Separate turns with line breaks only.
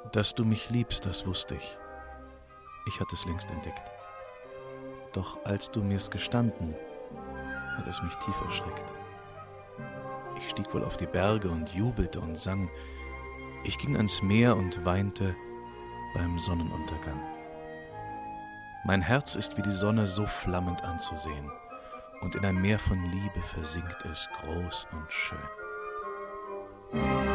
Dass du mich liebst, das wusste ich. Ich hatte es längst entdeckt. Doch als du mir's gestanden, hat es mich tief erschreckt. Ich stieg wohl auf die Berge und jubelte und sang. Ich ging ans Meer und weinte beim Sonnenuntergang. Mein Herz ist wie die Sonne so flammend anzusehen, und in ein Meer von Liebe versinkt es groß und schön.